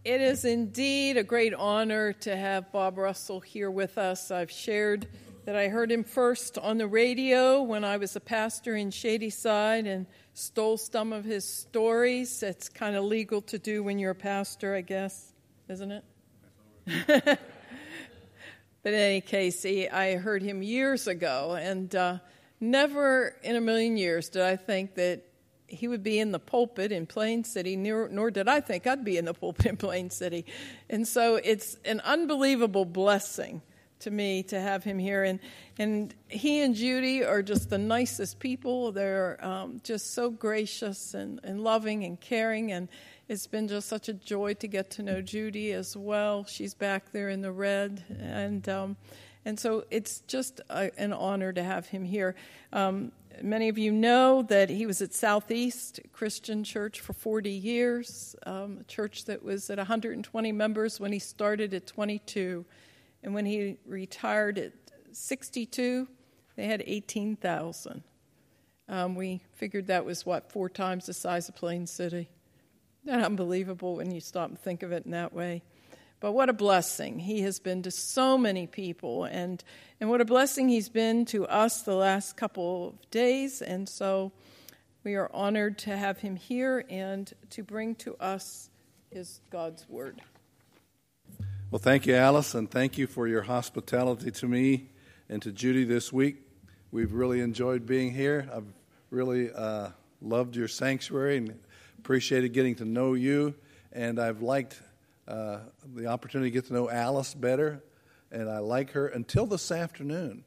It is indeed a great honor to have Bob Russell here with us. I've shared that I heard him first on the radio when I was a pastor in Shadyside and stole some of his stories. It's kind of legal to do when you're a pastor, I guess, isn't it? But in any case, I heard him years ago, and never in a million years did I think that he would be in the pulpit in Plain City, nor did I think I'd be in the pulpit in Plain City. And so it's an unbelievable blessing to me to have him here. And he and Judy are just the nicest people. They're just so gracious and loving and caring. And it's been just such a joy to get to know Judy as well. She's back there in the red. And so it's just an honor to have him here. Many of you know that he was at Southeast Christian Church for 40 years, a church that was at 120 members when he started at 22. And when he retired at 62, they had 18,000. We figured that was, 4 times the size of Plain City. That's unbelievable when you stop and think of it in that way. But what a blessing he has been to so many people, and what a blessing he's been to us the last couple of days. And so we are honored to have him here and to bring to us his God's word. Well, thank you, Alice, and thank you for your hospitality to me and to Judy this week. We've really enjoyed being here. I've really loved your sanctuary and appreciated getting to know you, and I've liked the opportunity to get to know Alice better, and I like her until this afternoon.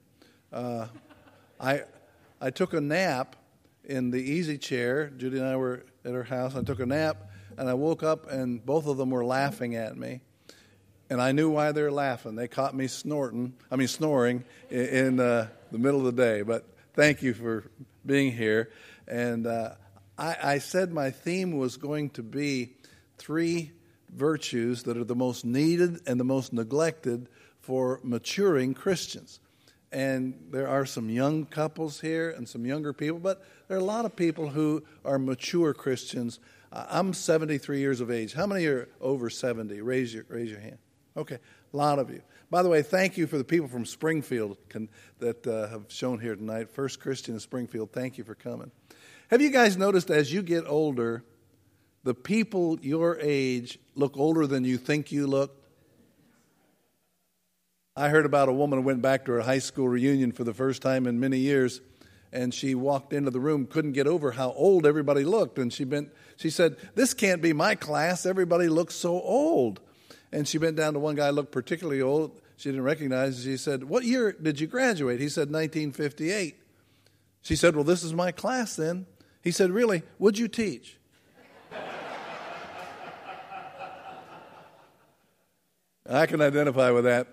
I took a nap in the easy chair. Judy and I were at her house. I took a nap, and I woke up, and both of them were laughing at me, and I knew why they were laughing. They caught me snoring in the middle of the day. But thank you for being here. And I said my theme was going to be 3 virtues that are the most needed and the most neglected for maturing Christians. And there are some young couples here and some younger people, but there are a lot of people who are mature Christians. I'm 73 years of age. How many are over 70? Raise your hand. Okay, a lot of you. By the way, thank you for the people from Springfield that have shown here tonight. First Christian in Springfield, thank you for coming. Have you guys noticed as you get older, the people your age look older than you think you look? I heard about a woman who went back to her high school reunion for the first time in many years, and she walked into the room, couldn't get over how old everybody looked, and she said, "This can't be my class. Everybody looks so old." And she bent down to one guy who looked particularly old. She didn't recognize. She said, "What year did you graduate?" He said, 1958. She said, "Well, this is my class then." He said, "Really? Would you teach?" I can identify with that.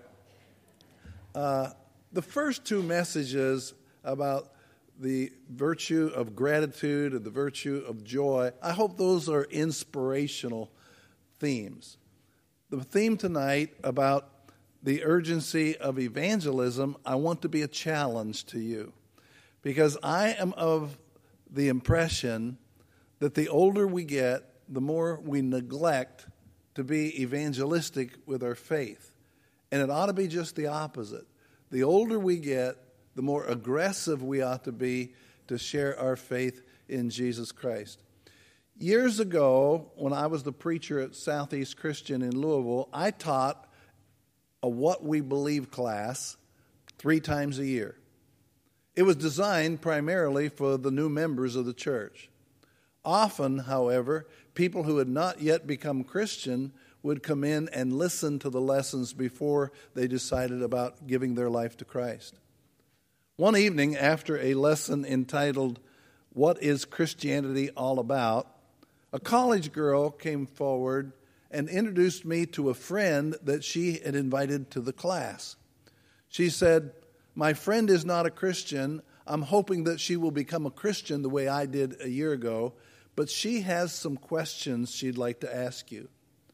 The first 2 messages about the virtue of gratitude and the virtue of joy, I hope those are inspirational themes. The theme tonight about the urgency of evangelism, I want to be a challenge to you, because I am of the impression that the older we get, the more we neglect to be evangelistic with our faith. And it ought to be just the opposite. The older we get, the more aggressive we ought to be to share our faith in Jesus Christ. Years ago, when I was the preacher at Southeast Christian in Louisville, I taught a What We Believe class 3 times a year. It was designed primarily for the new members of the church. Often, however, people who had not yet become Christian would come in and listen to the lessons before they decided about giving their life to Christ. One evening, after a lesson entitled, "What is Christianity All About?" a college girl came forward and introduced me to a friend that she had invited to the class. She said, "My friend is not a Christian. I'm hoping that she will become a Christian the way I did a year ago, but she has some questions she'd like to ask you."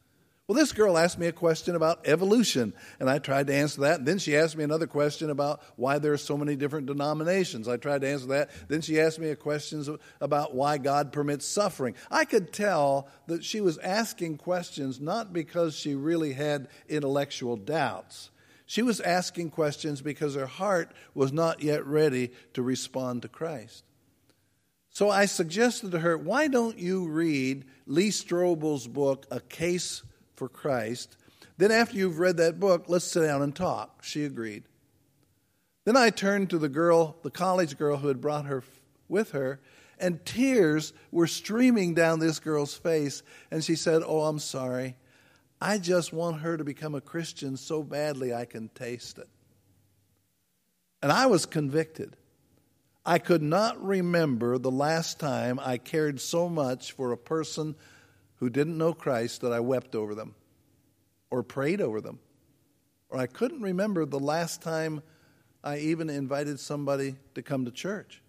Well, this girl asked me a question about evolution, and I tried to answer that. And then she asked me another question about why there are so many different denominations. I tried to answer that. Then she asked me a question about why God permits suffering. I could tell that she was asking questions not because she really had intellectual doubts. She was asking questions because her heart was not yet ready to respond to Christ. So I suggested to her, why don't you read Lee Strobel's book, A Case for Christ? Then after you've read that book, let's sit down and talk. She agreed. Then I turned to the college girl who had brought her with her, and tears were streaming down this girl's face. And she said, "Oh, I'm sorry. I just want her to become a Christian so badly I can taste it." And I was convicted. I could not remember the last time I cared so much for a person who didn't know Christ that I wept over them or prayed over them. Or I couldn't remember the last time I even invited somebody to come to church.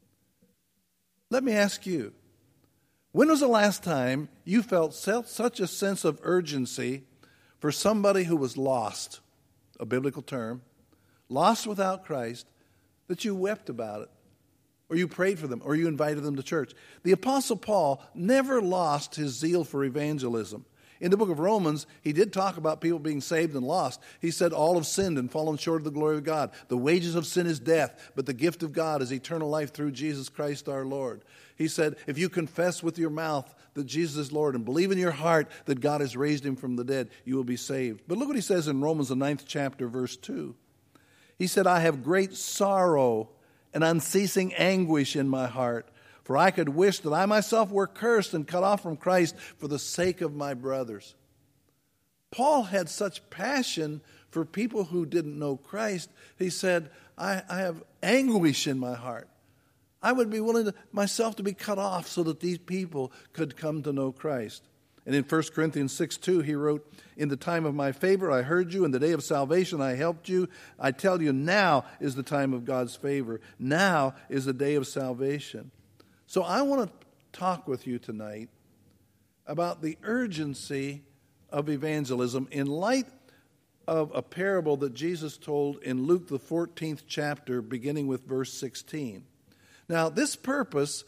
Let me ask you, when was the last time you felt such a sense of urgency for somebody who was lost, a biblical term, lost without Christ, that you wept about it, or you prayed for them, or you invited them to church? The Apostle Paul never lost his zeal for evangelism. In the book of Romans, he did talk about people being saved and lost. He said, all have sinned and fallen short of the glory of God. The wages of sin is death, but the gift of God is eternal life through Jesus Christ our Lord. He said, if you confess with your mouth that Jesus is Lord and believe in your heart that God has raised him from the dead, you will be saved. But look what he says in Romans, the 9th chapter, verse 2. He said, I have great sorrow and unceasing anguish in my heart, for I could wish that I myself were cursed and cut off from Christ for the sake of my brothers. Paul had such passion for people who didn't know Christ. He said, I have anguish in my heart. I would be willing myself to be cut off so that these people could come to know Christ. And in 1 Corinthians 6:2, he wrote, in the time of my favor I heard you, in the day of salvation I helped you. I tell you, now is the time of God's favor. Now is the day of salvation. So I want to talk with you tonight about the urgency of evangelism in light of a parable that Jesus told in Luke, the 14th chapter, beginning with verse 16. Now, this passage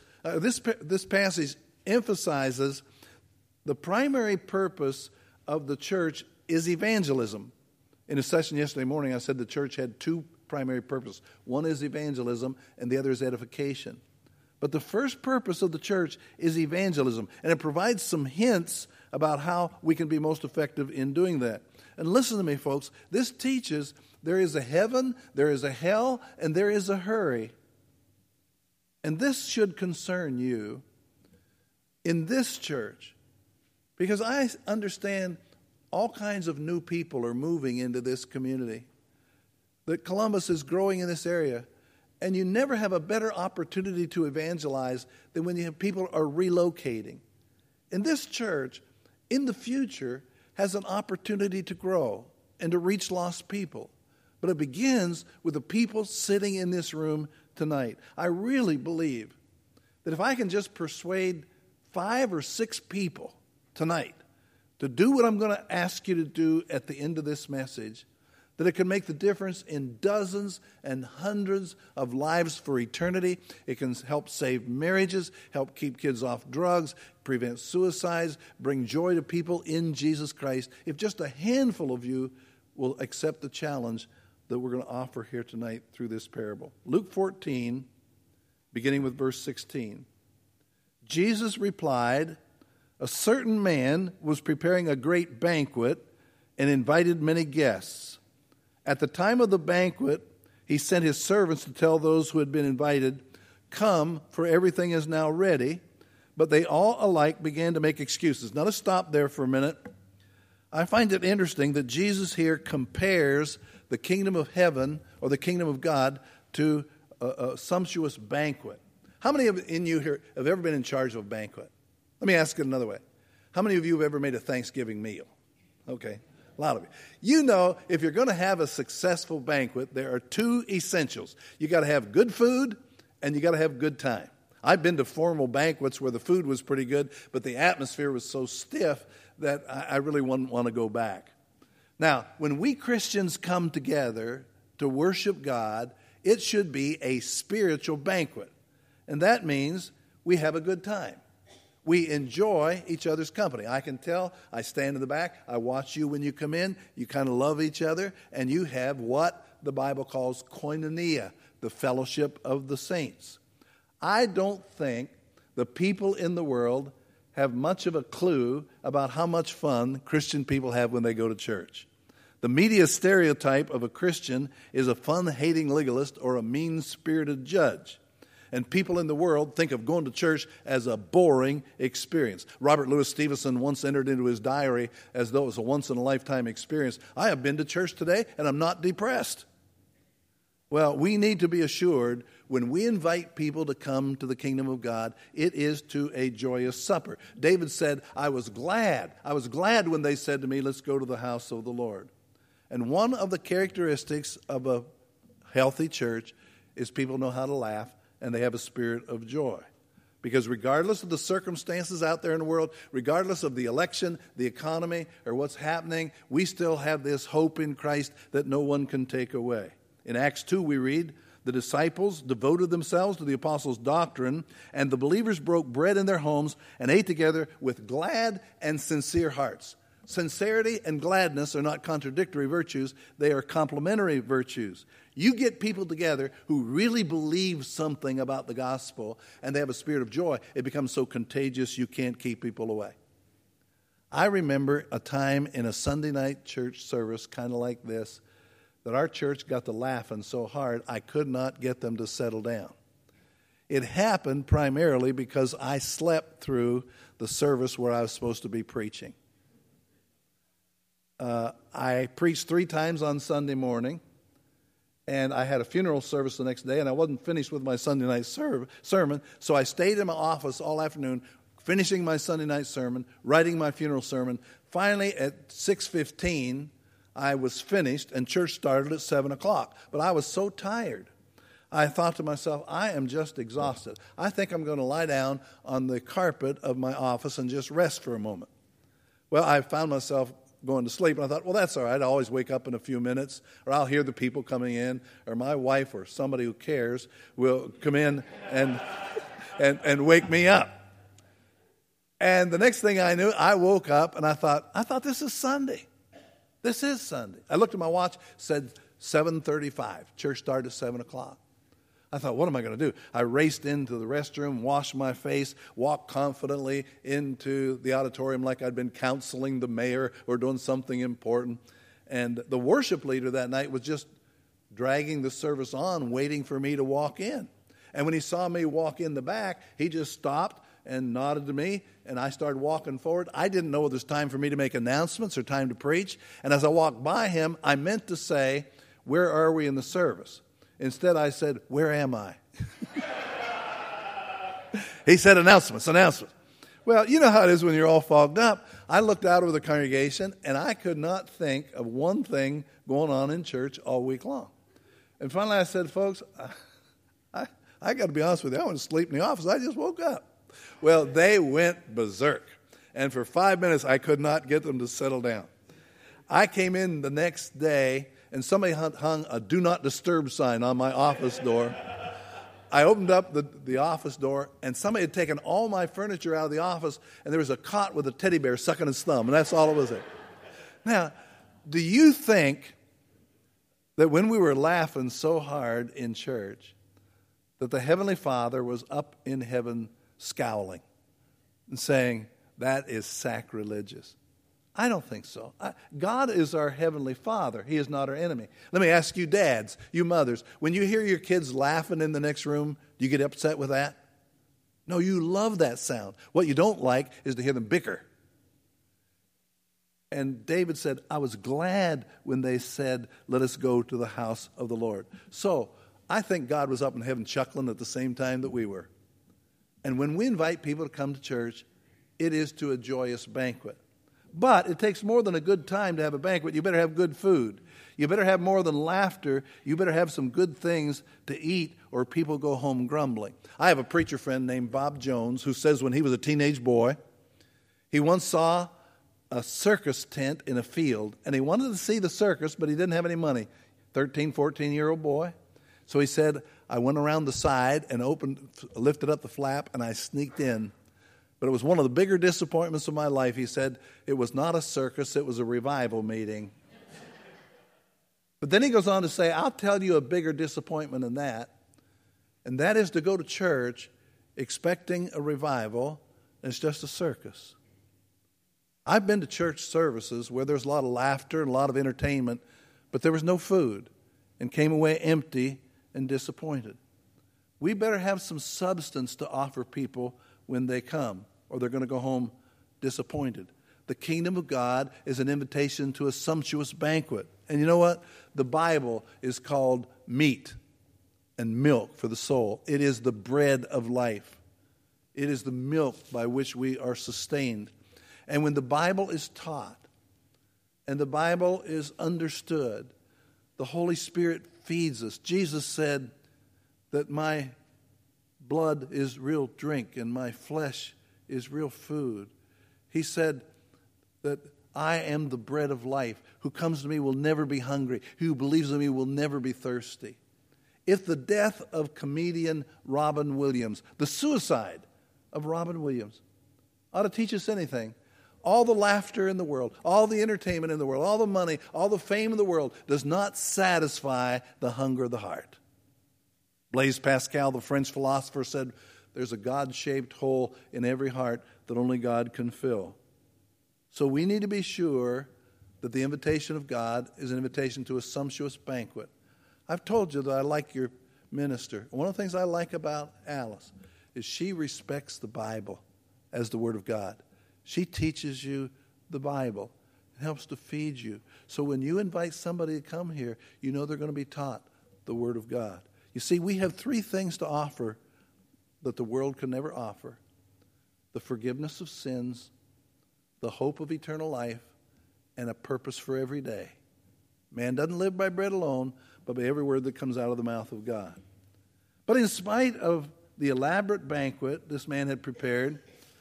emphasizes the primary purpose of the church is evangelism. In a session yesterday morning, I said the church had two primary purposes. One is evangelism, and the other is edification. But the first purpose of the church is evangelism, and it provides some hints about how we can be most effective in doing that. And listen to me, folks. This teaches there is a heaven, there is a hell, and there is a hurry. And this should concern you in this church, because I understand all kinds of new people are moving into this community, that Columbus is growing in this area. And you never have a better opportunity to evangelize than when you have people are relocating. And this church, in the future, has an opportunity to grow and to reach lost people. But it begins with the people sitting in this room tonight. I really believe that if I can just persuade 5 or 6 people tonight to do what I'm going to ask you to do at the end of this message, that it can make the difference in dozens and hundreds of lives for eternity. It can help save marriages, help keep kids off drugs, prevent suicides, bring joy to people in Jesus Christ. If just a handful of you will accept the challenge that we're going to offer here tonight through this parable. Luke 14, beginning with verse 16. Jesus replied, a certain man was preparing a great banquet and invited many guests. At the time of the banquet, he sent his servants to tell those who had been invited, come, for everything is now ready. But they all alike began to make excuses. Now let's stop there for a minute. I find it interesting that Jesus here compares the kingdom of heaven or the kingdom of God to a sumptuous banquet. How many of you here have ever been in charge of a banquet? Let me ask it another way. How many of you have ever made a Thanksgiving meal? Okay. A lot of you. You know, if you're going to have a successful banquet, there are 2 essentials. You got to have good food and you got to have good time. I've been to formal banquets where the food was pretty good, but the atmosphere was so stiff that I really wouldn't want to go back. Now, when we Christians come together to worship God, it should be a spiritual banquet. And that means we have a good time. We enjoy each other's company. I can tell. I stand in the back. I watch you when you come in. You kind of love each other. And you have what the Bible calls koinonia, the fellowship of the saints. I don't think the people in the world have much of a clue about how much fun Christian people have when they go to church. The media stereotype of a Christian is a fun-hating legalist or a mean-spirited judge. And people in the world think of going to church as a boring experience. Robert Louis Stevenson once entered into his diary as though it was a once-in-a-lifetime experience. I have been to church today, and I'm not depressed. Well, we need to be assured when we invite people to come to the kingdom of God, it is to a joyous supper. David said, I was glad when they said to me, let's go to the house of the Lord. And one of the characteristics of a healthy church is people know how to laugh and they have a spirit of joy. Because regardless of the circumstances out there in the world, regardless of the election, the economy, or what's happening, we still have this hope in Christ that no one can take away. In Acts 2 we read, the disciples devoted themselves to the apostles' doctrine, and the believers broke bread in their homes and ate together with glad and sincere hearts. Sincerity and gladness are not contradictory virtues, they are complementary virtues. You get people together who really believe something about the gospel and they have a spirit of joy, it becomes so contagious you can't keep people away. I remember a time in a Sunday night church service kind of like this that our church got to laughing so hard I could not get them to settle down. It happened primarily because I slept through the service where I was supposed to be preaching. I preached 3 times on Sunday morning, and I had a funeral service the next day, and I wasn't finished with my Sunday night sermon, so I stayed in my office all afternoon, finishing my Sunday night sermon, writing my funeral sermon. Finally, at 6:15, I was finished, and church started at 7 o'clock. But I was so tired. I thought to myself, I am just exhausted. I think I'm going to lie down on the carpet of my office and just rest for a moment. Well, I found myself going to sleep, and I thought, well, that's all right. I always wake up in a few minutes, or I'll hear the people coming in, or my wife or somebody who cares will come in and wake me up. And the next thing I knew, I woke up, and I thought, this is Sunday. This is Sunday. I looked at my watch, said 7:35. Church started at 7 o'clock. I thought, what am I going to do? I raced into the restroom, washed my face, walked confidently into the auditorium like I'd been counseling the mayor or doing something important. And the worship leader that night was just dragging the service on, waiting for me to walk in. And when he saw me walk in the back, he just stopped and nodded to me, and I started walking forward. I didn't know whether it was time for me to make announcements or time to preach. And as I walked by him, I meant to say, where are we in the service? Instead, I said, where am I? He said, announcements. Well, you know how it is when you're all fogged up. I looked out over the congregation, and I could not think of one thing going on in church all week long. And finally, I said, folks, I got to be honest with you. I went to sleep in the office. I just woke up. Well, they went berserk. And for 5 minutes, I could not get them to settle down. I came in the next day, and somebody hung a do not disturb sign on my office door. I opened up the office door, and somebody had taken all my furniture out of the office, and there was a cot with a teddy bear sucking his thumb, and that's all it was there. Now, do you think that when we were laughing so hard in church, that the Heavenly Father was up in heaven scowling and saying, that is sacrilegious? I don't think so. God is our Heavenly Father. He is not our enemy. Let me ask you dads, you mothers, when you hear your kids laughing in the next room, do you get upset with that? No, you love that sound. What you don't like is to hear them bicker. And David said, I was glad when they said, let us go to the house of the Lord. So I think God was up in heaven chuckling at the same time that we were. And when we invite people to come to church, it is to a joyous banquet. But it takes more than a good time to have a banquet. You better have good food. You better have more than laughter. You better have some good things to eat, or people go home grumbling. I have a preacher friend named Bob Jones who says when he was a teenage boy, he once saw a circus tent in a field, and he wanted to see the circus, but he didn't have any money. 13, 14-year-old boy. So he said, I went around the side and lifted up the flap, and I sneaked in. But it was one of the bigger disappointments of my life. He said, it was not a circus, it was a revival meeting. But then he goes on to say, I'll tell you a bigger disappointment than that, and that is to go to church expecting a revival, and it's just a circus. I've been to church services where there's a lot of laughter and a lot of entertainment, but there was no food, and came away empty and disappointed. We better have some substance to offer people when they come, or they're going to go home disappointed. The kingdom of God is an invitation to a sumptuous banquet. And you know what? The Bible is called meat and milk for the soul. It is the bread of life. It is the milk by which we are sustained. And when the Bible is taught and the Bible is understood, the Holy Spirit feeds us. Jesus said that my blood is real drink and my flesh is real food. He said that I am the bread of life. Who comes to me will never be hungry. Who believes in me will never be thirsty. If the death of comedian Robin Williams, the suicide of Robin Williams, ought to teach us anything, all the laughter in the world, all the entertainment in the world, all the money, all the fame in the world does not satisfy the hunger of the heart. Blaise Pascal, the French philosopher, said, there's a God-shaped hole in every heart that only God can fill. So we need to be sure that the invitation of God is an invitation to a sumptuous banquet. I've told you that I like your minister. One of the things I like about Alice is she respects the Bible as the Word of God. She teaches you the Bible. It helps to feed you. So when you invite somebody to come here, you know they're going to be taught the Word of God. You see, we have three things to offer that the world can never offer: the forgiveness of sins, the hope of eternal life, and a purpose for every day. Man doesn't live by bread alone, but by every word that comes out of the mouth of God. But in spite of the elaborate banquet this man had prepared,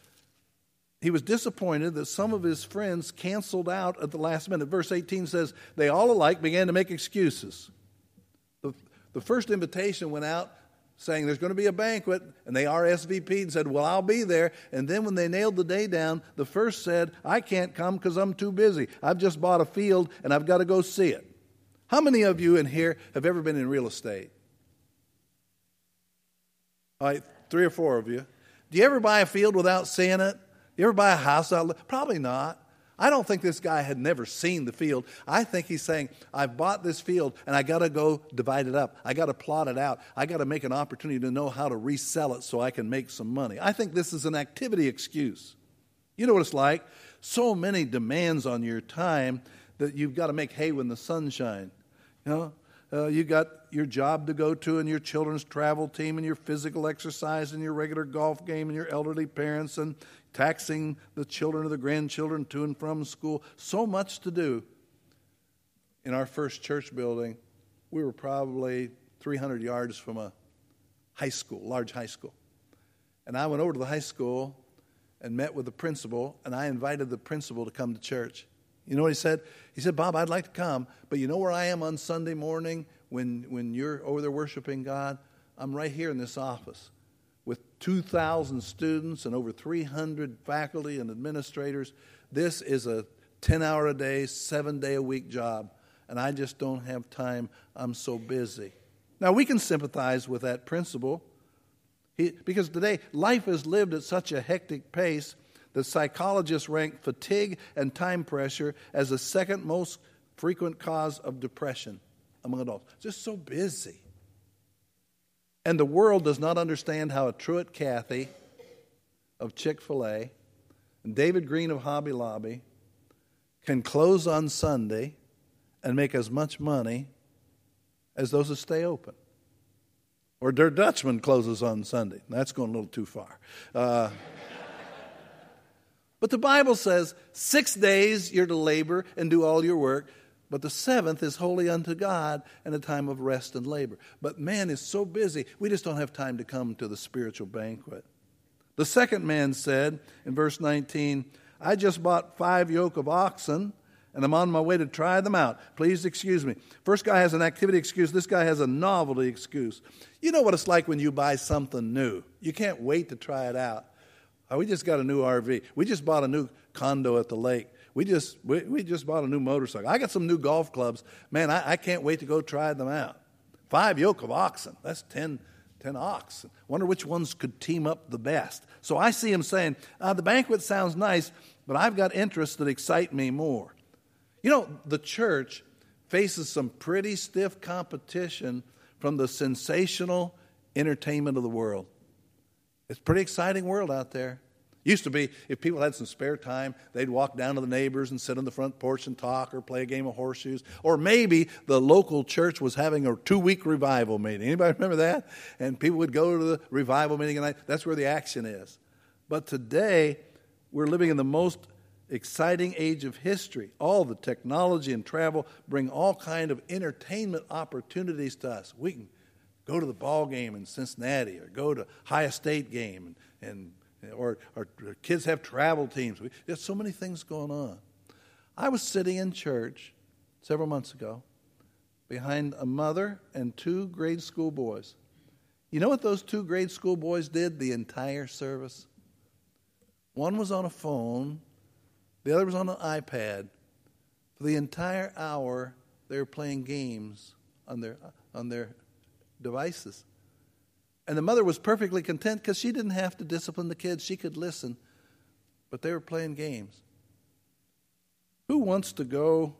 he was disappointed that some of his friends canceled out at the last minute. Verse 18 says, they all alike began to make excuses. The first invitation went out saying there's going to be a banquet, and they RSVP'd and said, well, I'll be there. And then when they nailed the day down, the first said, I can't come because I'm too busy. I've just bought a field, and I've got to go see it. How many of you in here have ever been in real estate? All right, 3 or 4 of you. Do you ever buy a field without seeing it? You ever buy a house out? Probably not. I don't think this guy had never seen the field. I think he's saying, I've bought this field and I got to go divide it up. I got to plot it out. I got to make an opportunity to know how to resell it so I can make some money. I think this is an activity excuse. You know what it's like? So many demands on your time that you've got to make hay when the sun shines. You know, you got your job to go to and your children's travel team and your physical exercise and your regular golf game and your elderly parents and taxing the children or the grandchildren to and from school. So much to do. In our first church building, we were probably 300 yards from a high school, large high school. And I went over to the high school and met with the principal, and I invited the principal to come to church. You know what he said? He said, Bob, I'd like to come, but you know where I am on Sunday morning when you're over there worshiping God? I'm right here in this office with 2,000 students and over 300 faculty and administrators. This is a 10-hour-a-day, 7-day-a-week job, and I just don't have time. I'm so busy. Now, we can sympathize with that principle because today life is lived at such a hectic pace that psychologists rank fatigue and time pressure as the second most frequent cause of depression among adults. Just so busy. And the world does not understand how a Truett Cathy of Chick-fil-A and David Green of Hobby Lobby can close on Sunday and make as much money as those that stay open. Or Der Dutchman closes on Sunday. That's going a little too far. But the Bible says 6 days you're to labor and do all your work, But the seventh is holy unto God and a time of rest and labor. But man is so busy, we just don't have time to come to the spiritual banquet. The second man said in verse 19, I just bought 5 yoke of oxen, and I'm on my way to try them out. Please excuse me. First guy has an activity excuse. This guy has a novelty excuse. You know what it's like when you buy something new. You can't wait to try it out. Oh, we just got a new RV. We just bought a new condo at the lake. We just bought a new motorcycle. I got some new golf clubs. Man, I can't wait to go try them out. 5 yoke of oxen. That's 10 ox. Wonder which ones could team up the best. So I see him saying, the banquet sounds nice, but I've got interests that excite me more. You know, the church faces some pretty stiff competition from the sensational entertainment of the world. It's a pretty exciting world out there. Used to be, if people had some spare time, they'd walk down to the neighbors and sit on the front porch and talk or play a game of horseshoes. Or maybe the local church was having a 2-week revival meeting. Anybody remember that? And people would go to the revival meeting, and that's where the action is. But today, we're living in the most exciting age of history. All the technology and travel bring all kind of entertainment opportunities to us. We can go to the ball game in Cincinnati or go to High Estate game or kids have travel teams. There's so many things going on. I was sitting in church several months ago behind a mother and 2 grade school boys. You know what those 2 grade school boys did the entire service? One was on a phone, the other was on an iPad. For the entire hour, they were playing games on their devices. And the mother was perfectly content because she didn't have to discipline the kids. She could listen. But they were playing games. Who wants to go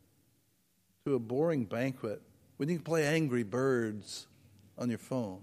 to a boring banquet when you can play Angry Birds on your phone?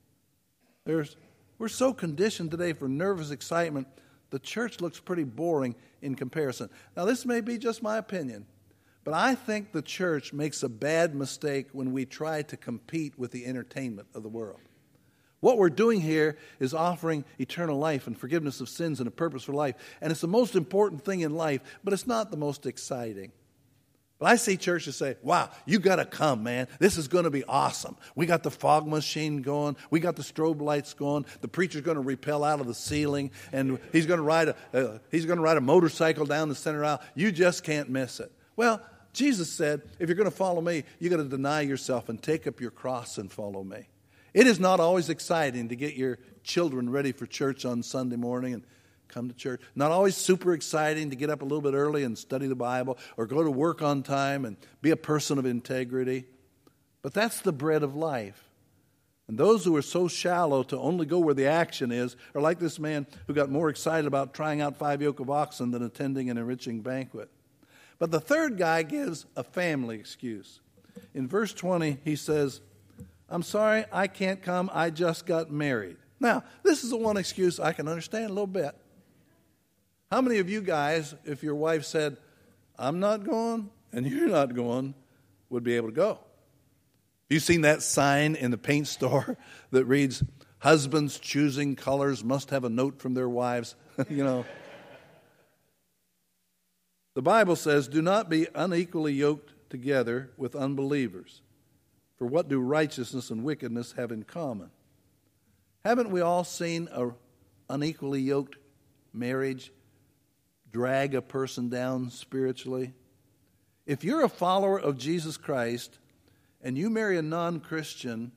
We're so conditioned today for nervous excitement, the church looks pretty boring in comparison. Now, this may be just my opinion, but I think the church makes a bad mistake when we try to compete with the entertainment of the world. What we're doing here is offering eternal life and forgiveness of sins and a purpose for life. And it's the most important thing in life, but it's not the most exciting. But I see churches say, wow, you got to come, man. This is going to be awesome. We got the fog machine going. We got the strobe lights going. The preacher's going to rappel out of the ceiling, and he's going to ride a motorcycle down the center aisle. You just can't miss it. Well, Jesus said, if you're going to follow me, you got to deny yourself and take up your cross and follow me. It is not always exciting to get your children ready for church on Sunday morning and come to church. Not always super exciting to get up a little bit early and study the Bible or go to work on time and be a person of integrity. But that's the bread of life. And those who are so shallow to only go where the action is are like this man who got more excited about trying out 5 yoke of oxen than attending an enriching banquet. But the third guy gives a family excuse. In verse 20, he says, I'm sorry, I can't come. I just got married. Now, this is the one excuse I can understand a little bit. How many of you guys, if your wife said, I'm not going and you're not going, would be able to go? You seen that sign in the paint store that reads, husbands choosing colors must have a note from their wives? You know. The Bible says, do not be unequally yoked together with unbelievers. For what do righteousness and wickedness have in common? Haven't we all seen an unequally yoked marriage drag a person down spiritually? If you're a follower of Jesus Christ and you marry a non-Christian,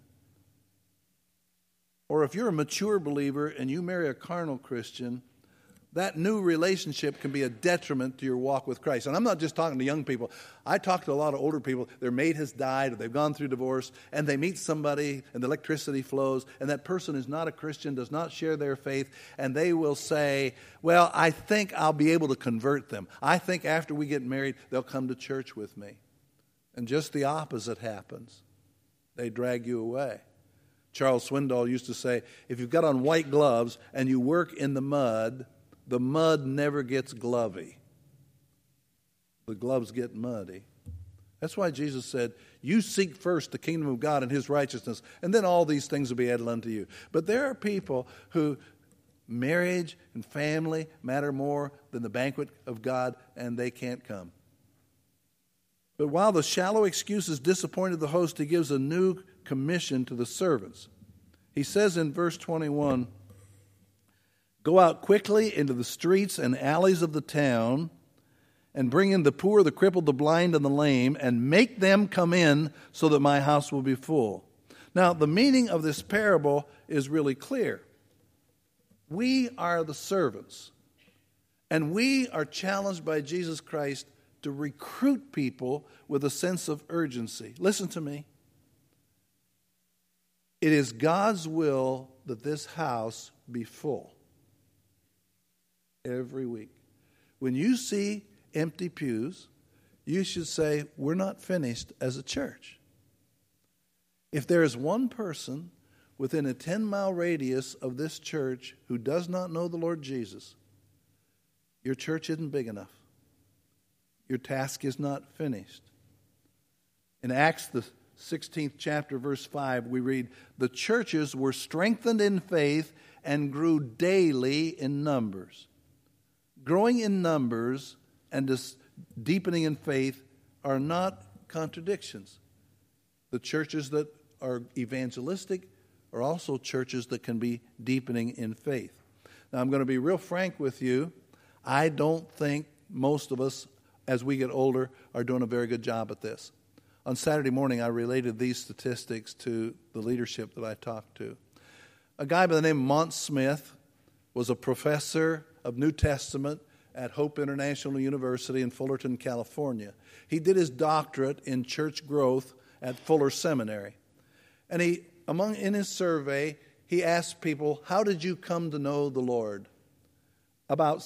or if you're a mature believer and you marry a carnal Christian, that new relationship can be a detriment to your walk with Christ. And I'm not just talking to young people. I talk to a lot of older people. Their mate has died or they've gone through divorce and they meet somebody and the electricity flows and that person is not a Christian, does not share their faith, and they will say, well, I think I'll be able to convert them. I think after we get married, they'll come to church with me. And just the opposite happens. They drag you away. Charles Swindoll used to say, if you've got on white gloves and you work in the mud never gets glovey. The gloves get muddy. That's why Jesus said, you seek first the kingdom of God and his righteousness, and then all these things will be added unto you. But there are people who marriage and family matter more than the banquet of God, and they can't come. But while the shallow excuses disappointed the host, he gives a new commission to the servants. He says in verse 21, "Go out quickly into the streets and alleys of the town and bring in the poor, the crippled, the blind, and the lame, and make them come in so that my house will be full." Now, the meaning of this parable is really clear. We are the servants, and we are challenged by Jesus Christ to recruit people with a sense of urgency. Listen to me. It is God's will that this house be full every week. When you see empty pews, you should say, we're not finished as a church. If there is one person within a 10-mile radius of this church who does not know the Lord Jesus, your church isn't big enough. Your task is not finished. In Acts, the 16th chapter, verse 5, we read, "The churches were strengthened in faith and grew daily in numbers." Growing in numbers and deepening in faith are not contradictions. The churches that are evangelistic are also churches that can be deepening in faith. Now, I'm going to be real frank with you. I don't think most of us, as we get older, are doing a very good job at this. On Saturday morning, I related these statistics to the leadership that I talked to. A guy by the name of Mont Smith was a professor of New Testament at Hope International University in Fullerton, California. He did his doctorate in church growth at Fuller Seminary. And in his survey, he asked people, how did you come to know the Lord? About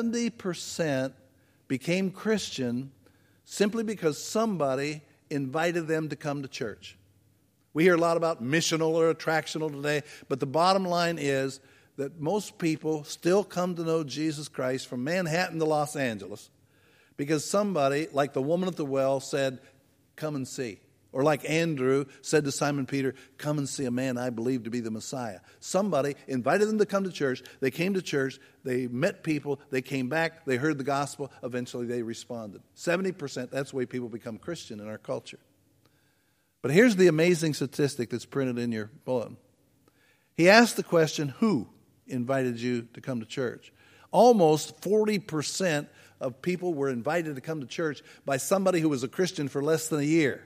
70% became Christian simply because somebody invited them to come to church. We hear a lot about missional or attractional today, but the bottom line is that most people still come to know Jesus Christ from Manhattan to Los Angeles because somebody, like the woman at the well, said, "Come and see." Or like Andrew said to Simon Peter, "Come and see a man I believe to be the Messiah." Somebody invited them to come to church. They came to church. They met people. They came back. They heard the gospel. Eventually they responded. 70%, that's the way people become Christian in our culture. But here's the amazing statistic that's printed in your bulletin. He asked the question, who invited you to come to church? Almost 40% of people were invited to come to church by somebody who was a Christian for less than a year.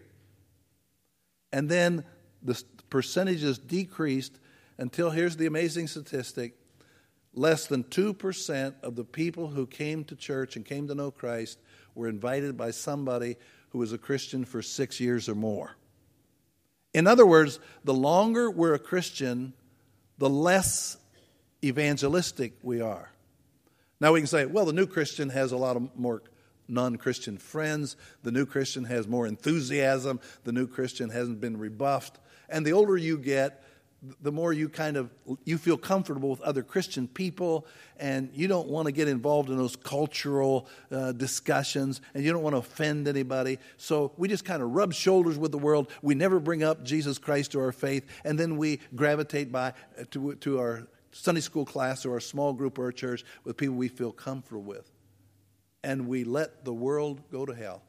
And then the percentages decreased until, here's the amazing statistic, less than 2% of the people who came to church and came to know Christ were invited by somebody who was a Christian for 6 years or more. In other words, the longer we're a Christian, the less evangelistic we are. Now we can say, well, the new Christian has a lot of more non-Christian friends. The new Christian has more enthusiasm. The new Christian hasn't been rebuffed. And the older you get, the more you feel comfortable with other Christian people, and you don't want to get involved in those cultural discussions, and you don't want to offend anybody. So we just kind of rub shoulders with the world. We never bring up Jesus Christ or our faith, and then we gravitate to our Sunday school class or our small group or our church with people we feel comfortable with. And we let the world go to hell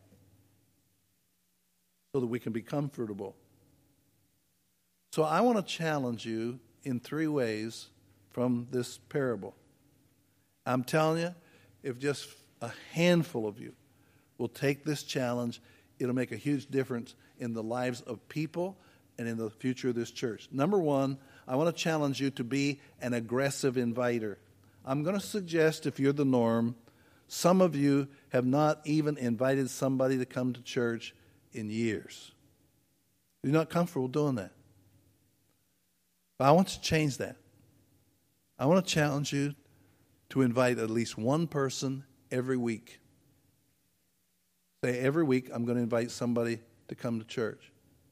so that we can be comfortable. So I want to challenge you in 3 ways from this parable. I'm telling you, if just a handful of you will take this challenge, it'll make a huge difference in the lives of people and in the future of this church. Number 1, I want to challenge you to be an aggressive inviter. I'm going to suggest, if you're the norm, some of you have not even invited somebody to come to church in years. You're not comfortable doing that. But I want to change that. I want to challenge you to invite at least one person every week. Say, every week I'm going to invite somebody to come to church.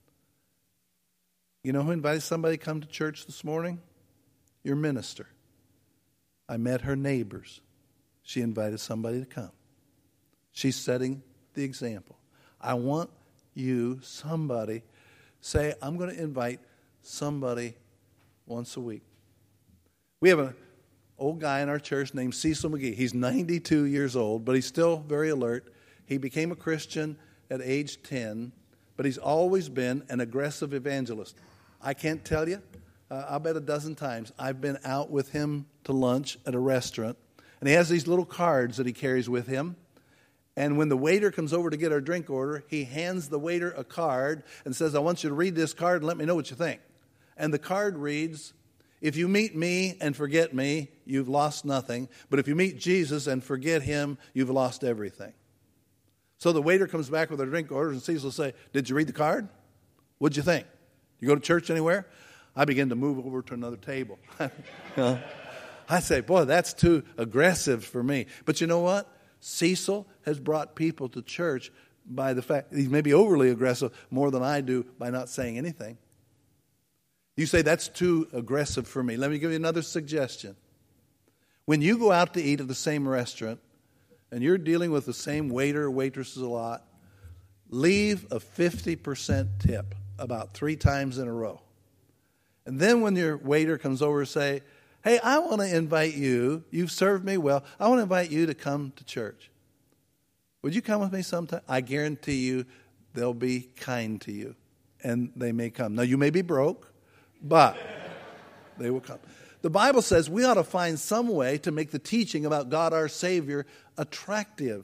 You know who invited somebody to come to church this morning? Your minister. I met her neighbors. She invited somebody to come. She's setting the example. I want somebody, say, I'm going to invite somebody once a week. We have an old guy in our church named Cecil McGee. He's 92 years old, but he's still very alert. He became a Christian at age 10, but he's always been an aggressive evangelist. I can't tell you, I'll bet a dozen times, I've been out with him to lunch at a restaurant, and he has these little cards that he carries with him. And when the waiter comes over to get our drink order, he hands the waiter a card and says, I want you to read this card and let me know what you think. And the card reads, if you meet me and forget me, you've lost nothing. But if you meet Jesus and forget him, you've lost everything. So the waiter comes back with our drink orders, and Cecil will say, did you read the card? What'd you think? You go to church anywhere? I begin to move over to another table. I say, boy, that's too aggressive for me. But you know what? Cecil has brought people to church by the fact he's maybe overly aggressive more than I do by not saying anything. You say, that's too aggressive for me. Let me give you another suggestion. When you go out to eat at the same restaurant and you're dealing with the same waiter or waitresses a lot, leave a 50% tip about 3 times in a row. And then when your waiter comes over and say, hey, I want to invite you. You've served me well. I want to invite you to come to church. Would you come with me sometime? I guarantee you they'll be kind to you, and they may come. Now, you may be broke, but they will come. The Bible says we ought to find some way to make the teaching about God our Savior attractive.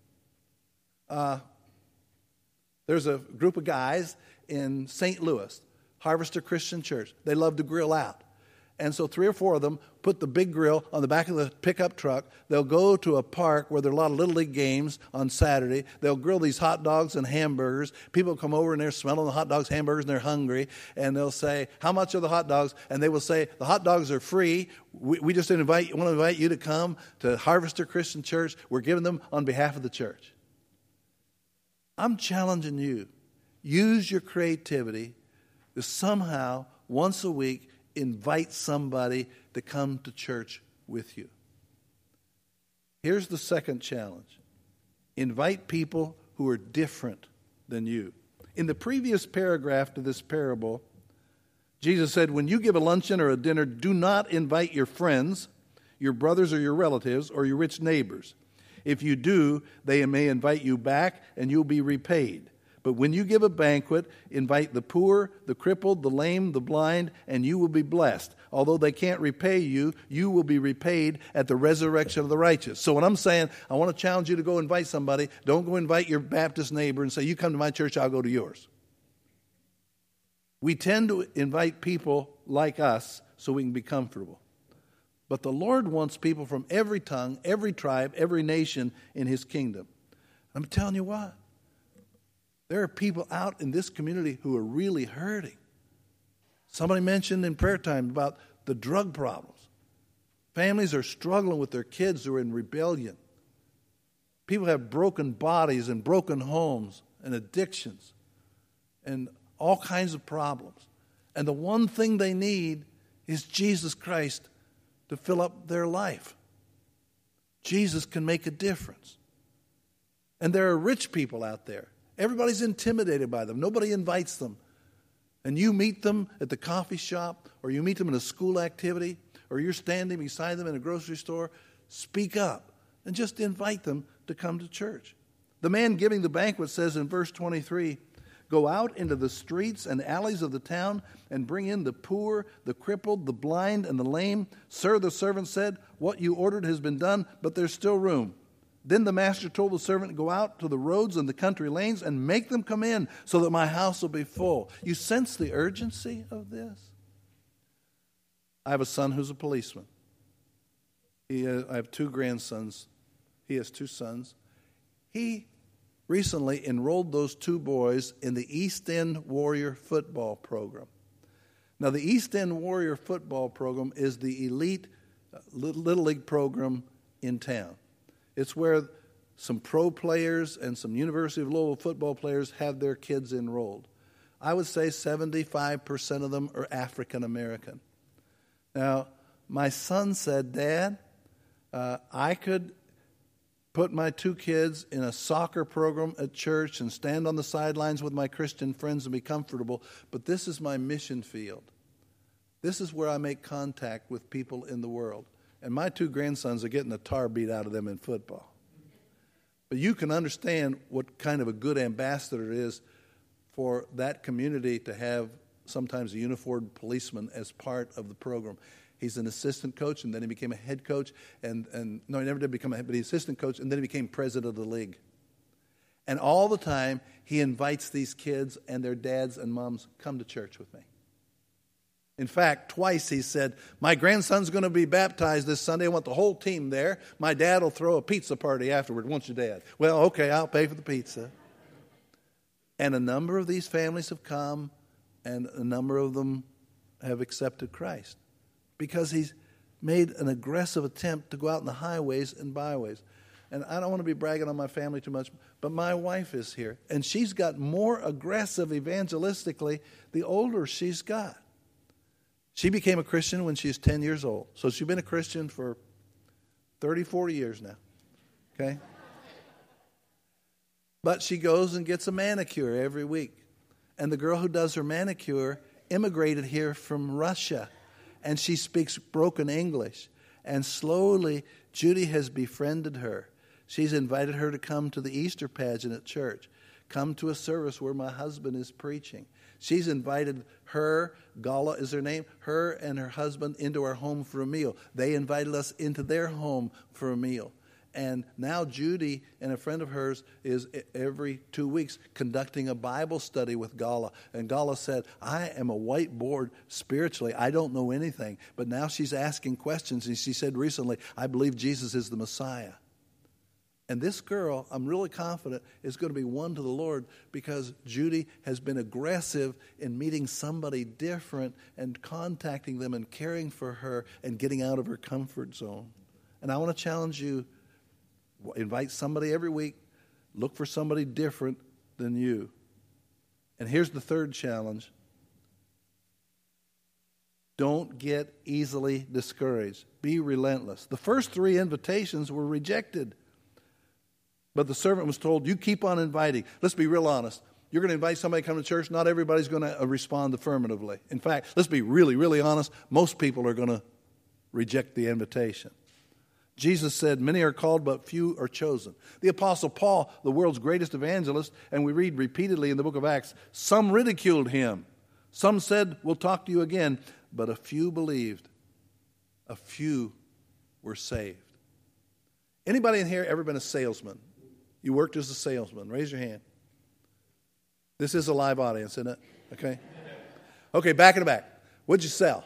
There's a group of guys in St. Louis, Harvester Christian Church. They love to grill out. And so 3 or 4 of them put the big grill on the back of the pickup truck. They'll go to a park where there are a lot of Little League games on Saturday. They'll grill these hot dogs and hamburgers. People come over and they're smelling the hot dogs, hamburgers, and they're hungry. And they'll say, how much are the hot dogs? And they will say, the hot dogs are free. We just want to invite you to come to Harvester Christian Church. We're giving them on behalf of the church. I'm challenging you. Use your creativity to somehow, once a week, invite somebody to come to church with you. Here's the second challenge. Invite people who are different than you. In the previous paragraph to this parable, Jesus said, when you give a luncheon or a dinner, do not invite your friends, your brothers or your relatives, or your rich neighbors. If you do, they may invite you back and you'll be repaid. But when you give a banquet, invite the poor, the crippled, the lame, the blind, and you will be blessed. Although they can't repay you, you will be repaid at the resurrection of the righteous. So when I'm saying, I want to challenge you to go invite somebody, don't go invite your Baptist neighbor and say, you come to my church, I'll go to yours. We tend to invite people like us so we can be comfortable. But the Lord wants people from every tongue, every tribe, every nation in his kingdom. I'm telling you what. There are people out in this community who are really hurting. Somebody mentioned in prayer time about the drug problems. Families are struggling with their kids who are in rebellion. People have broken bodies and broken homes and addictions and all kinds of problems. And the one thing they need is Jesus Christ to fill up their life. Jesus can make a difference. And there are rich people out there. Everybody's intimidated by them. Nobody invites them. And you meet them at the coffee shop, or you meet them in a school activity, or you're standing beside them in a grocery store. Speak up and just invite them to come to church. The man giving the banquet says in verse 23, go out into the streets and alleys of the town and bring in the poor, the crippled, the blind, and the lame. Sir, the servant said, what you ordered has been done, but there's still room. Then the master told the servant, go out to the roads and the country lanes and make them come in so that my house will be full. You sense the urgency of this? I have a son who's a policeman. I have 2 grandsons. He has 2 sons. He recently enrolled those 2 boys in the East End Warrior football program. Now, the East End Warrior football program is the elite Little League program in town. It's where some pro players and some University of Louisville football players have their kids enrolled. I would say 75% of them are African American. Now, my son said, Dad, I could put my 2 kids in a soccer program at church and stand on the sidelines with my Christian friends and be comfortable, but this is my mission field. This is where I make contact with people in the world. And my 2 grandsons are getting the tar beat out of them in football. But you can understand what kind of a good ambassador it is for that community to have sometimes a uniformed policeman as part of the program. He's an assistant coach, and then he became a head coach. No, he never did become a head, but he's assistant coach, and then he became president of the league. And all the time, he invites these kids and their dads and moms, come to church with me. In fact, twice he said, my grandson's going to be baptized this Sunday. I want the whole team there. My dad will throw a pizza party afterward. What's your dad? Well, okay, I'll pay for the pizza. And a number of these families have come, and a number of them have accepted Christ because he's made an aggressive attempt to go out in the highways and byways. And I don't want to be bragging on my family too much, but my wife is here, and she's got more aggressive evangelistically the older she's got. She became a Christian when she was 10 years old. So she's been a Christian for 30, 40 years now. Okay? But she goes and gets a manicure every week. And the girl who does her manicure immigrated here from Russia. And she speaks broken English. And slowly, Judy has befriended her. She's invited her to come to the Easter pageant at church. Come to a service where my husband is preaching. She's invited her, Gala is her name, her and her husband into our home for a meal. They invited us into their home for a meal. And now Judy and a friend of hers is every 2 weeks conducting a Bible study with Gala. And Gala said, I am a whiteboard spiritually. I don't know anything. But now she's asking questions. And she said recently, I believe Jesus is the Messiah. And this girl, I'm really confident, is going to be won to the Lord because Judy has been aggressive in meeting somebody different and contacting them and caring for her and getting out of her comfort zone. And I want to challenge you, invite somebody every week, look for somebody different than you. And here's the third challenge. Don't get easily discouraged. Be relentless. The first 3 invitations were rejected. But the servant was told, you keep on inviting. Let's be real honest. You're going to invite somebody to come to church. Not everybody's going to respond affirmatively. In fact, let's be really, really honest. Most people are going to reject the invitation. Jesus said, many are called, but few are chosen. The Apostle Paul, the world's greatest evangelist, and we read repeatedly in the book of Acts, some ridiculed him. Some said, we'll talk to you again. But a few believed. A few were saved. Anybody in here ever been a salesman? You worked as a salesman. Raise your hand. This is a live audience, isn't it? Okay. Okay, back in the back. What'd you sell?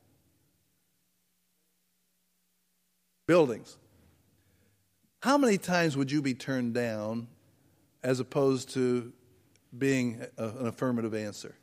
Buildings. How many times would you be turned down as opposed to being an affirmative answer?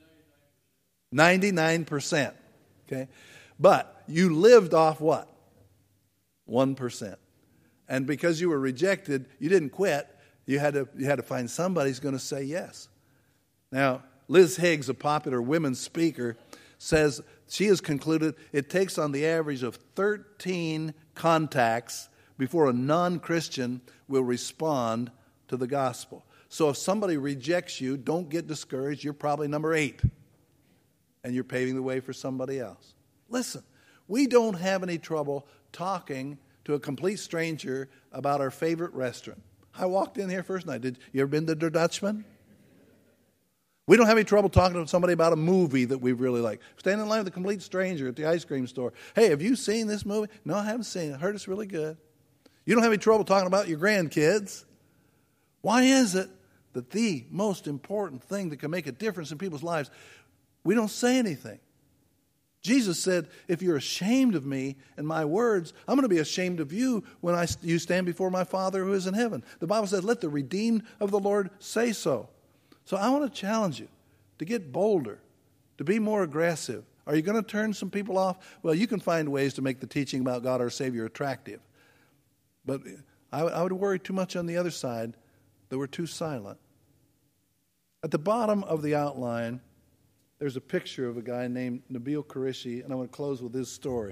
99%. Okay. But you lived off what? 1%. And because you were rejected, you didn't quit. You had to find somebody who's going to say yes. Now, Liz Higgs, a popular women's speaker, says she has concluded it takes on the average of 13 contacts before a non-Christian will respond to the gospel. So if somebody rejects you, don't get discouraged. You're probably number 8. And you're paving the way for somebody else. Listen, we don't have any trouble talking to a complete stranger about our favorite restaurant. I walked in here first night. Did you ever been to Der Dutchman? We don't have any trouble talking to somebody about a movie that we really like. Standing in line with a complete stranger at the ice cream store. Hey, have you seen this movie? No, I haven't seen it. I heard it's really good. You don't have any trouble talking about your grandkids. Why is it that the most important thing that can make a difference in people's lives, we don't say anything? Jesus said, if you're ashamed of me and my words, I'm going to be ashamed of you when you stand before my Father who is in heaven. The Bible says, let the redeemed of the Lord say so. So I want to challenge you to get bolder, to be more aggressive. Are you going to turn some people off? Well, you can find ways to make the teaching about God our Savior attractive. But I would worry too much on the other side that we're too silent. At the bottom of the outline, there's a picture of a guy named Nabil Qureshi, and I want to close with his story.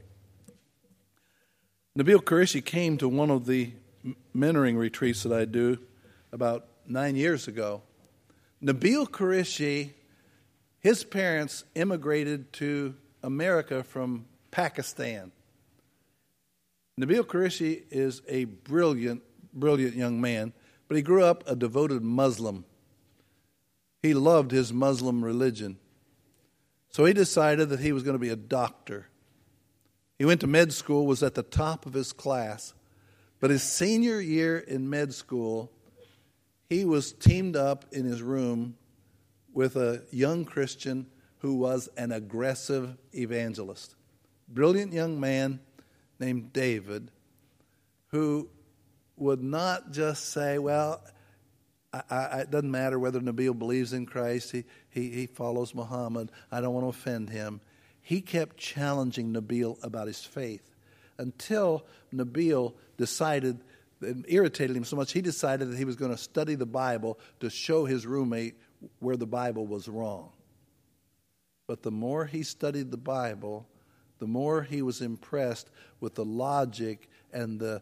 Nabil Qureshi came to one of the mentoring retreats that I do about 9 years ago. Nabil Qureshi, his parents immigrated to America from Pakistan. Nabil Qureshi is a brilliant young man. But he grew up a devoted Muslim. He loved his Muslim religion. So he decided that he was going to be a doctor. He went to med school, was at the top of his class. But his senior year in med school, he was teamed up in his room with a young Christian who was an aggressive evangelist. Brilliant young man named David, who would not just say, well, it doesn't matter whether Nabil believes in Christ, he follows Muhammad, I don't want to offend him. He kept challenging Nabil about his faith until Nabil decided, it irritated him so much, he decided that he was going to study the Bible to show his roommate where the Bible was wrong. But the more he studied the Bible, the more he was impressed with the logic and the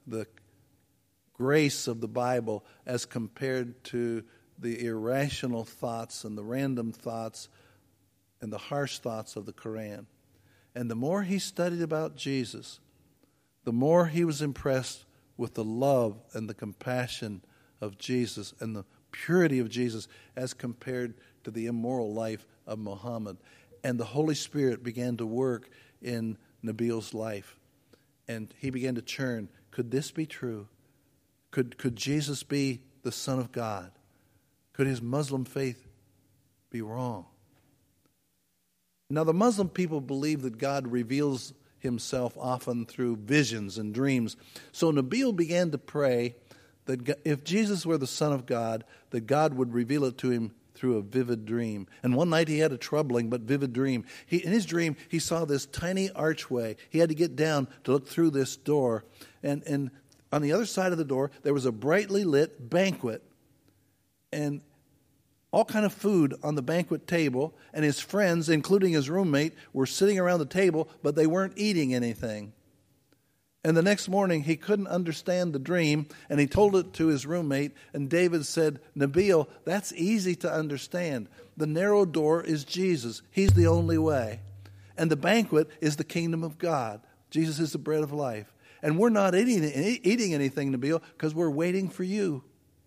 grace of the Bible as compared to the irrational thoughts and the random thoughts and the harsh thoughts of the Quran. And the more he studied about Jesus, the more he was impressed with the love and the compassion of Jesus and the purity of Jesus as compared to the immoral life of Muhammad. And the Holy Spirit began to work in Nabil's life. And he began to churn, could this be true? Could Jesus be the Son of God? Could his Muslim faith be wrong? Now, the Muslim people believe that God reveals himself often through visions and dreams. So Nabil began to pray that if Jesus were the Son of God, that God would reveal it to him through a vivid dream. And one night he had a troubling but vivid dream. In his dream, he saw this tiny archway. He had to get down to look through this door. And on the other side of the door, there was a brightly lit banquet. And all kind of food on the banquet table. And his friends, including his roommate, were sitting around the table, but they weren't eating anything. And the next morning, he couldn't understand the dream, and he told it to his roommate, and David said, Nabil, that's easy to understand. The narrow door is Jesus. He's the only way. And the banquet is the kingdom of God. Jesus is the bread of life. And we're not eating anything, Nabil, because we're waiting for you.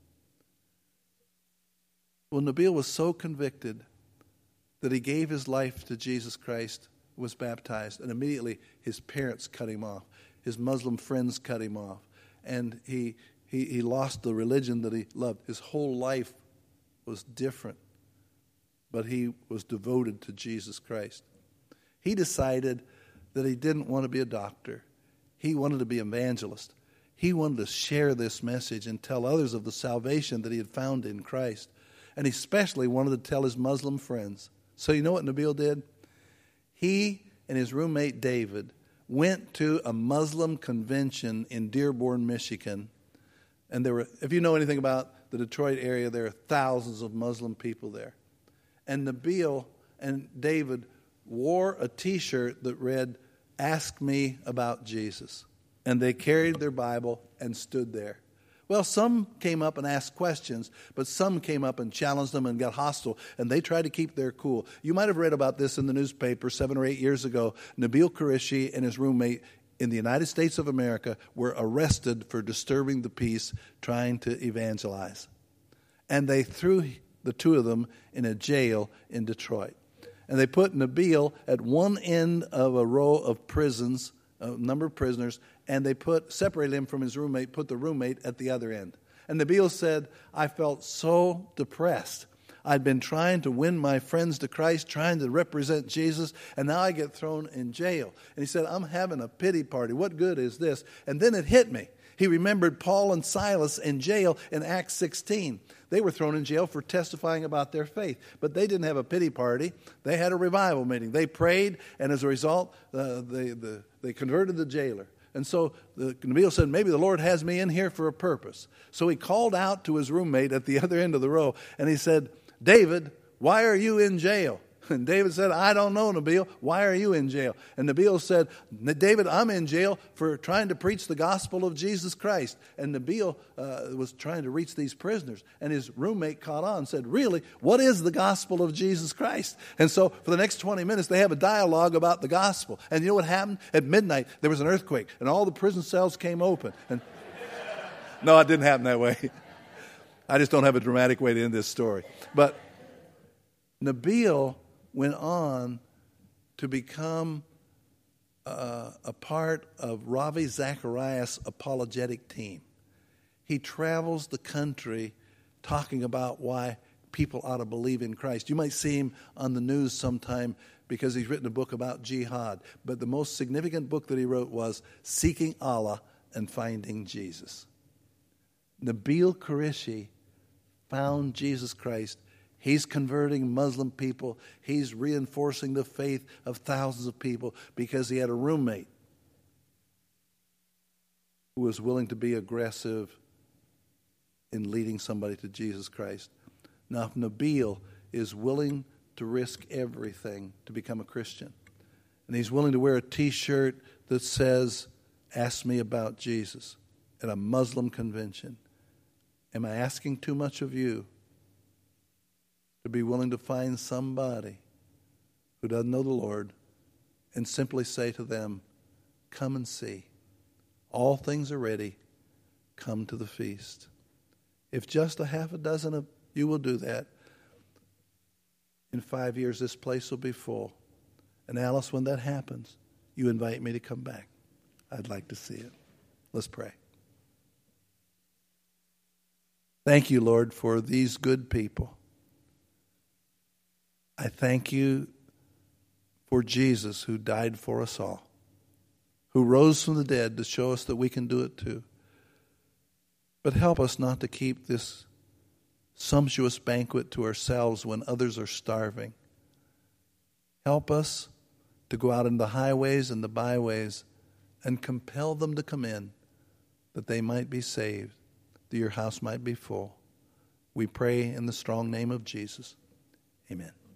Well, Nabil was so convicted that he gave his life to Jesus Christ, was baptized, and immediately his parents cut him off. His Muslim friends cut him off. And he lost the religion that he loved. His whole life was different. But he was devoted to Jesus Christ. He decided that he didn't want to be a doctor. He wanted to be an evangelist. He wanted to share this message and tell others of the salvation that he had found in Christ. And he especially wanted to tell his Muslim friends. So you know what Nabil did? He and his roommate David went to a Muslim convention in Dearborn, Michigan. And there were, if you know anything about the Detroit area, there are thousands of Muslim people there. And Nabil and David wore a T-shirt that read, "Ask me about Jesus." And they carried their Bible and stood there. Well, some came up and asked questions, but some came up and challenged them and got hostile, and they tried to keep their cool. You might have read about this in the newspaper 7 or 8 years ago. Nabil Qureshi and his roommate in the United States of America were arrested for disturbing the peace, trying to evangelize. And they threw the two of them in a jail in Detroit. And they put Nabil at one end of a row of prisons, a number of prisoners, and they separated him from his roommate, put the roommate at the other end. And Nabil said, I felt so depressed. I'd been trying to win my friends to Christ, trying to represent Jesus, and now I get thrown in jail. And he said, I'm having a pity party. What good is this? And then it hit me. He remembered Paul and Silas in jail in Acts 16. They were thrown in jail for testifying about their faith. But they didn't have a pity party. They had a revival meeting. They prayed, and as a result, they converted the jailer. And so Nabil said, maybe the Lord has me in here for a purpose. So he called out to his roommate at the other end of the row, and he said, David, why are you in jail? And David said, I don't know, Nabil. Why are you in jail? And Nabil said, David, I'm in jail for trying to preach the gospel of Jesus Christ. And Nabil was trying to reach these prisoners. And his roommate caught on and said, really, what is the gospel of Jesus Christ? And so for the next 20 minutes, they have a dialogue about the gospel. And you know what happened? At midnight, there was an earthquake, and all the prison cells came open. And no, it didn't happen that way. I just don't have a dramatic way to end this story. But Nabil went on to become a part of Ravi Zacharias' apologetic team. He travels the country talking about why people ought to believe in Christ. You might see him on the news sometime because he's written a book about jihad. But the most significant book that he wrote was Seeking Allah and Finding Jesus. Nabil Qureshi found Jesus Christ. He's converting Muslim people. He's reinforcing the faith of thousands of people because he had a roommate who was willing to be aggressive in leading somebody to Jesus Christ. Now, if Nabil is willing to risk everything to become a Christian, and he's willing to wear a T-shirt that says, "Ask me about Jesus," at a Muslim convention, am I asking too much of you to be willing to find somebody who doesn't know the Lord and simply say to them, "Come and see. All things are ready. Come to the feast"? If just a half a dozen of you will do that, in 5 years this place will be full. And Alice, when that happens, you invite me to come back. I'd like to see it. Let's pray. Thank you, Lord, for these good people. I thank you for Jesus, who died for us all, who rose from the dead to show us that we can do it too. But help us not to keep this sumptuous banquet to ourselves when others are starving. Help us to go out in the highways and the byways and compel them to come in, that they might be saved, that your house might be full. We pray in the strong name of Jesus. Amen.